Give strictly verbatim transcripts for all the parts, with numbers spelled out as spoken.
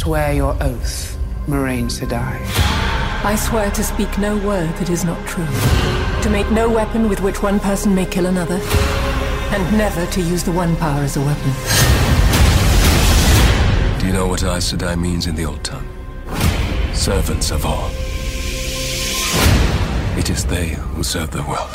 swear your oath, Moraine Sedai. I swear to speak no word that is not true, to make no weapon with which one person may kill another, and never to use the one power as a weapon. Do you know what Aes Sedai means in the old tongue? Servants of all. It is they who serve the world.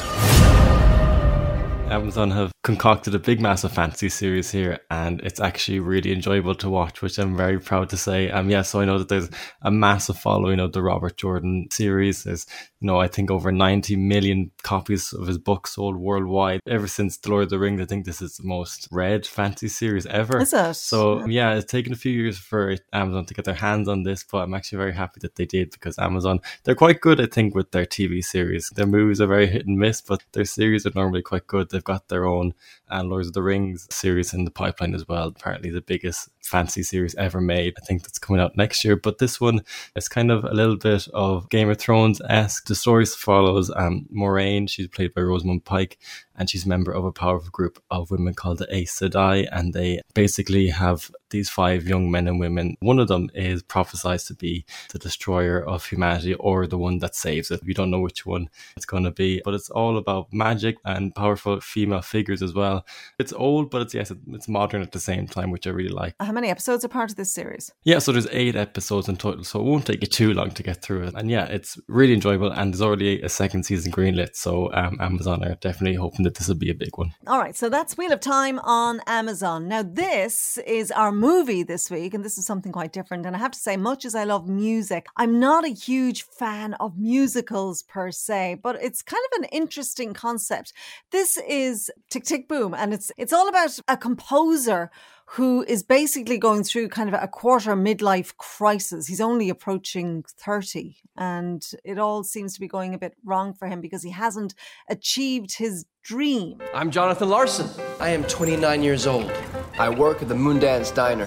Amazon have concocted a big, massive fantasy series here, and it's actually really enjoyable to watch, which I'm very proud to say. Um, yeah, so I know that there's a massive following of the Robert Jordan series. There's, you know, I think over ninety million copies of his book sold worldwide. Ever since The Lord of the Rings, I think this is the most read fantasy series ever. Is it? So yeah, it's taken a few years for Amazon to get their hands on this, but I'm actually very happy that they did, because Amazon, they're quite good, I think, with their T V series. Their movies are very hit and miss, but their series are normally quite good. They've got their own uh, Lord of the Rings series in the pipeline as well. Apparently the biggest fantasy series ever made. I think that's coming out next year. But this one is kind of a little bit of Game of Thrones-esque. The story follows um, Moraine. She's played by Rosamund Pike, and she's a member of a powerful group of women called the Aes Sedai, and they basically have these five young men and women. One of them is prophesied to be the destroyer of humanity, or the one that saves it. You don't know which one it's going to be, but it's all about magic and powerful female figures as well. It's old, but it's yes, it's modern at the same time, which I really like. How many episodes are part of this series? Yeah, so there's eight episodes in total, so it won't take you too long to get through it. And yeah, it's really enjoyable, and there's already a second season greenlit, so um, Amazon are definitely hoping that this will be a big one. All right, so that's Wheel of Time on Amazon. Now, this is our movie this week, and this is something quite different. And I have to say, much as I love music, I'm not a huge fan of musicals per se, but it's kind of an interesting concept. This is Tick, Tick, Boom, and it's it's all about a composer who is basically going through kind of a quarter midlife crisis. He's only approaching thirty, and it all seems to be going a bit wrong for him because he hasn't achieved his dream. I'm Jonathan Larson. I am twenty-nine years old. I work at the Moondance Diner.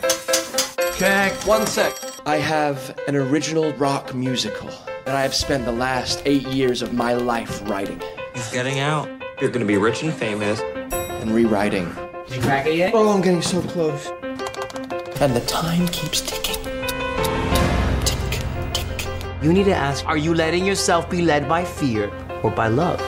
Check. One sec. I have an original rock musical that I have spent the last eight years of my life writing. He's getting out. You're going to be rich and famous. And rewriting. Did you crack it yet? Oh, I'm getting so close. And the time keeps ticking. Tick, tick. You need to ask, are you letting yourself be led by fear or by love?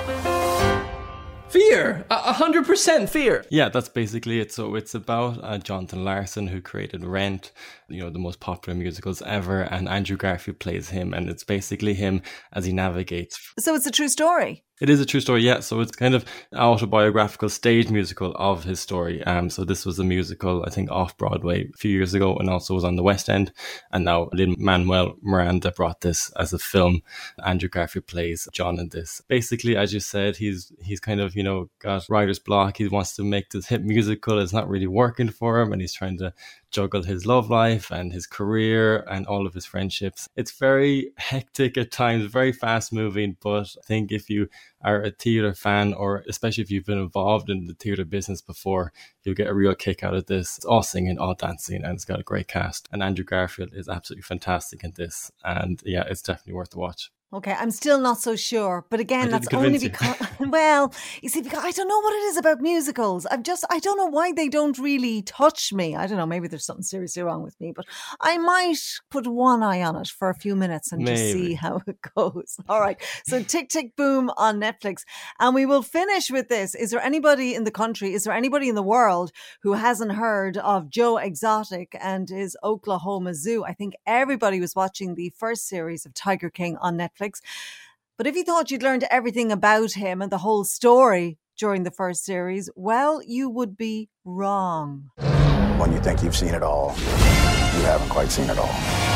Fear! A hundred percent fear! Yeah, that's basically it. So it's about uh, Jonathan Larson, who created Rent, you know, the most popular musicals ever, and Andrew Garfield plays him, and it's basically him as he navigates. So it's a true story? It is a true story, yeah. So it's kind of an autobiographical stage musical of his story. Um, so this was a musical, I think, off Broadway a few years ago, and also was on the West End. And now Lin-Manuel Miranda brought this as a film. Andrew Garfield plays John in this. Basically, as you said, he's he's kind of, you know, got writer's block. He wants to make this hit musical. It's not really working for him, and he's trying to juggle his love life and his career and all of his friendships. It's very hectic at times, very fast moving, but I think if you are a theatre fan, or especially if you've been involved in the theatre business before, you'll get a real kick out of this. It's all singing, all dancing, and it's got a great cast. And Andrew Garfield is absolutely fantastic in this. And yeah, it's definitely worth the watch. Okay, I'm still not so sure. But again, that's only you. because, well, you see, because I don't know what it is about musicals. I'm just, I don't know why they don't really touch me. I don't know, maybe there's something seriously wrong with me, but I might put one eye on it for a few minutes and maybe. just see how it goes. All right, so Tick, Tick, Boom on Netflix. And we will finish with this. Is there anybody in the country, is there anybody in the world who hasn't heard of Joe Exotic and his Oklahoma Zoo? I think everybody was watching the first series of Tiger King on Netflix. But if you thought you'd learned everything about him and the whole story during the first series, well, you would be wrong. When you think you've seen it all, you haven't quite seen it all.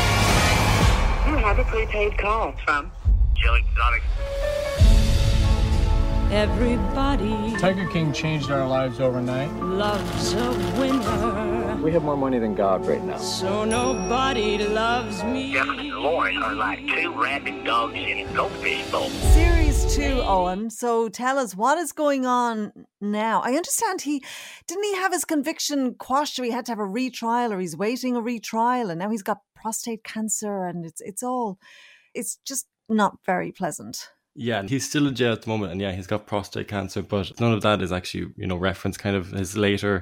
You have a prepaid call from Joe Exotic. Everybody. Tiger King changed our lives overnight. Loves a winner. We have more money than God right now. So nobody loves me. Jeff and Lauren are like two rabid dogs in a goldfish bowl. Series two, Owen. So tell us, what is going on now? I understand he, didn't he have his conviction quashed, or he had to have a retrial, or he's waiting a retrial, and now he's got prostate cancer, and it's it's all, it's just not very pleasant. Yeah, and he's still in jail at the moment, and yeah, he's got prostate cancer, but none of that is actually, you know, reference kind of his later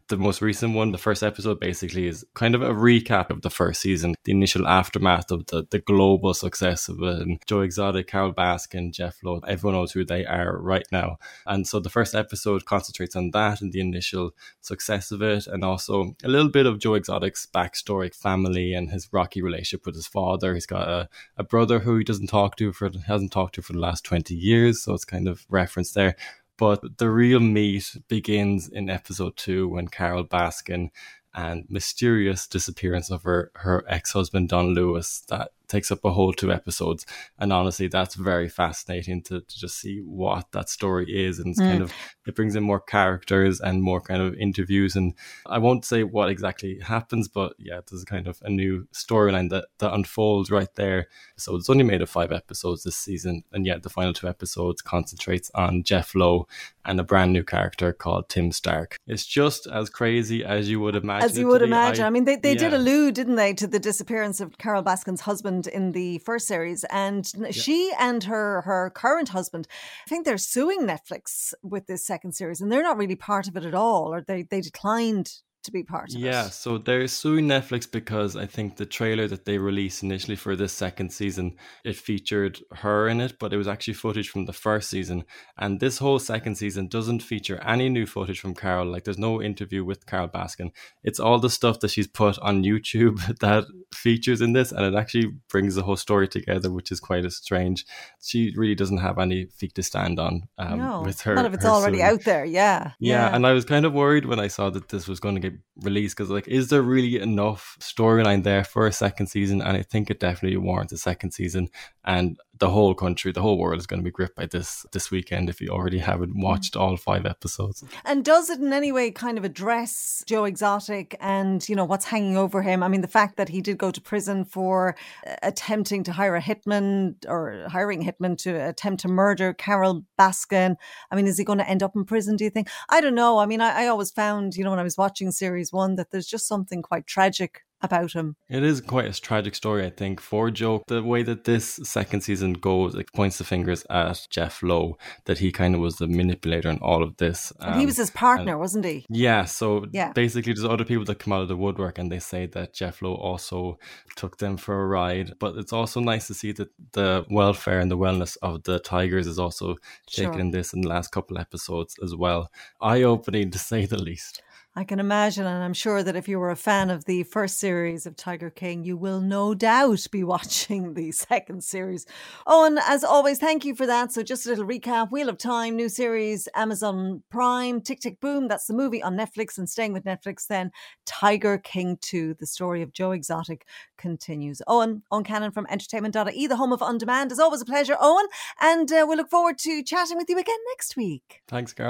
the most recent one. The first episode basically is kind of a recap of the first season, the initial aftermath of the, the global success of it. And Joe Exotic, Carol Baskin, Jeff Lowe, everyone knows who they are right now. And so the first episode concentrates on that and the initial success of it, and also a little bit of Joe Exotic's backstory, family, and his rocky relationship with his father. He's got a, a brother who he doesn't talk to for hasn't talked to for the last twenty years, so it's kind of referenced there. But the real meat begins in episode two when Carol Baskin and mysterious disappearance of her, her ex-husband Don Lewis, that takes up a whole two episodes. And honestly, that's very fascinating to, to just see what that story is. And it's mm. kind of, it brings in more characters and more kind of interviews. And I won't say what exactly happens, but yeah, there's kind of a new storyline that, that unfolds right there. So it's only made of five episodes this season. And yet the final two episodes concentrates on Jeff Lowe and a brand new character called Tim Stark. It's just as crazy as you would imagine. As you would imagine. I, I mean, they, they yeah. did allude, didn't they, to the disappearance of Carol Baskin's husband in the first series, and yeah. she and her her current husband, I think they're suing Netflix with this second series, and they're not really part of it at all, or they they declined to be part of yeah, it. Yeah, so they're suing Netflix because I think the trailer that they released initially for this second season, it featured her in it, but it was actually footage from the first season. And this whole second season doesn't feature any new footage from Carol. Like, there's no interview with Carol Baskin. It's all the stuff that she's put on YouTube that features in this, and it actually brings the whole story together, which is quite a strange. She really doesn't have any feet to stand on um, no, with her. None of it's her already suing. out there, yeah. yeah. Yeah, and I was kind of worried when I saw that this was going to get released, because like, is there really enough storyline there for a second season? And I think it definitely warrants a second season, and the whole country, the whole world is going to be gripped by this this weekend if you already haven't watched all five episodes. And does it in any way kind of address Joe Exotic and, you know, what's hanging over him? I mean, the fact that he did go to prison for attempting to hire a hitman, or hiring a hitman to attempt to murder Carol Baskin. I mean, is he going to end up in prison, do you think? I don't know. I mean, I, I always found, you know, when I was watching series one, that there's just something quite tragic about him. It is quite a tragic story, I think, for Joe. The way that this second season goes, it points the fingers at Jeff Lowe, that he kind of was the manipulator in all of this. Um, and he was his partner, and, wasn't he? Yeah, so yeah. basically there's other people that come out of the woodwork, and they say that Jeff Lowe also took them for a ride. But it's also nice to see that the welfare and the wellness of the Tigers is also taken sure. in this in the last couple of episodes as well. Eye-opening, to say the least. I can imagine, and I'm sure that if you were a fan of the first series of Tiger King, you will no doubt be watching the second series. Oh, and as always, thank you for that. So just a little recap. Wheel of Time, new series, Amazon Prime. Tick, Tick, Boom, that's the movie on Netflix. And staying with Netflix then, Tiger King two, the story of Joe Exotic, continues. Owen, Owen Cannon from entertainment dot I E, the home of On Demand. As always, a pleasure, Owen. And uh, we look forward to chatting with you again next week. Thanks, Carl.